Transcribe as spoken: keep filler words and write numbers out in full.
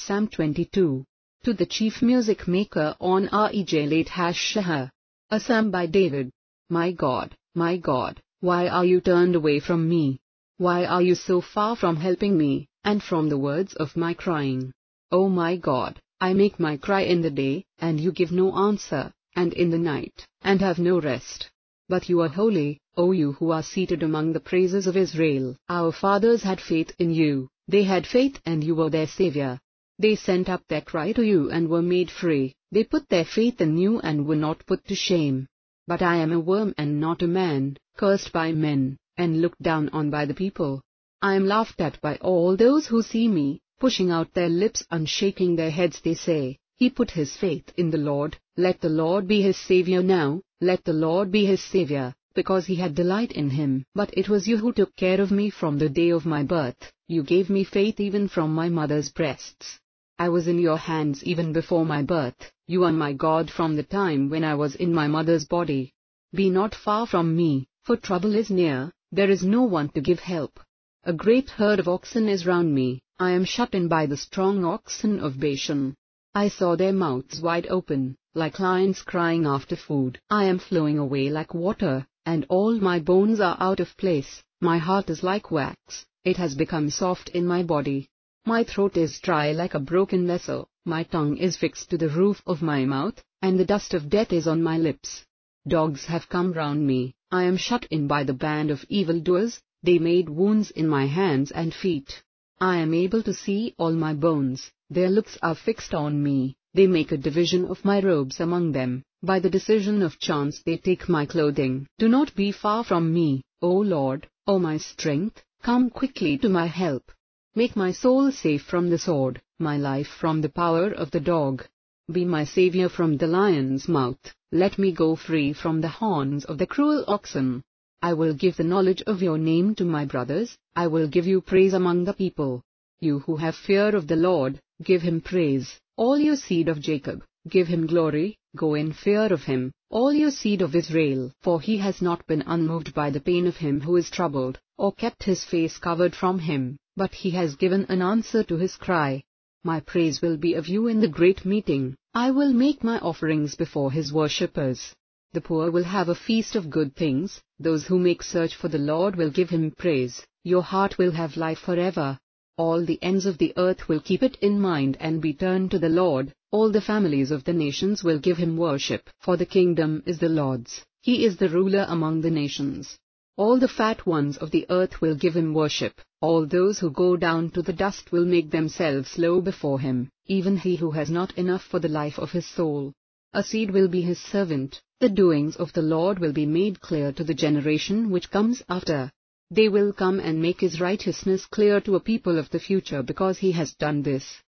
Psalm twenty-two. To the chief music maker on Rejalet Hashah. A psalm by David. My God, my God, why are you turned away from me? Why are you so far from helping me, and from the words of my crying? O my God, I make my cry in the day, and you give no answer, and in the night, and have no rest. But you are holy, O you who are seated among the praises of Israel. Our fathers had faith in you, they had faith and you were their Savior. They sent up their cry to you and were made free, they put their faith in you and were not put to shame. But I am a worm and not a man, cursed by men, and looked down on by the people. I am laughed at by all those who see me, pushing out their lips and shaking their heads they say, he put his faith in the Lord, let the Lord be his Savior now, let the Lord be his Savior, because he had delight in him. But it was you who took care of me from the day of my birth, you gave me faith even from my mother's breasts. I was in your hands even before my birth, you are my God from the time when I was in my mother's body. Be not far from me, for trouble is near, there is no one to give help. A great herd of oxen is round me, I am shut in by the strong oxen of Bashan. I saw their mouths wide open, like lions crying after food. I am flowing away like water, and all my bones are out of place, my heart is like wax, it has become soft in my body. My throat is dry like a broken vessel, my tongue is fixed to the roof of my mouth, and the dust of death is on my lips. Dogs have come round me, I am shut in by the band of evildoers, they made wounds in my hands and feet. I am able to see all my bones, their looks are fixed on me, they make a division of my robes among them, by the decision of chance they take my clothing. Do not be far from me, O Lord, O my strength, come quickly to my help. Make my soul safe from the sword, my life from the power of the dog. Be my Savior from the lion's mouth, let me go free from the horns of the cruel oxen. I will give the knowledge of your name to my brothers, I will give you praise among the people. You who have fear of the Lord, give him praise, all you seed of Jacob, give him glory, go in fear of him, all you seed of Israel. For he has not been unmoved by the pain of him who is troubled, or kept his face covered from him, but he has given an answer to his cry. My praise will be of you in the great meeting, I will make my offerings before his worshippers. The poor will have a feast of good things, those who make search for the Lord will give him praise, your heart will have life forever. All the ends of the earth will keep it in mind and be turned to the Lord, all the families of the nations will give him worship. For the kingdom is the Lord's, he is the ruler among the nations. All the fat ones of the earth will give him worship, all those who go down to the dust will make themselves low before him, even he who has not enough for the life of his soul. A seed will be his servant, the doings of the Lord will be made clear to the generation which comes after. They will come and make his righteousness clear to a people of the future because he has done this.